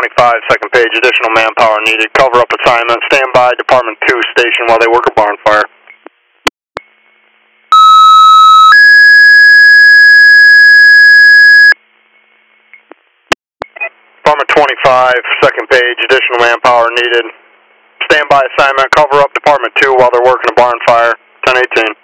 25, second page, additional manpower needed. Cover up assignment. Stand by, Department 2 station while they work a barn fire. Department 25, second page, additional manpower needed. Stand by assignment. Cover up Department 2 while they're working a barn fire. 1018.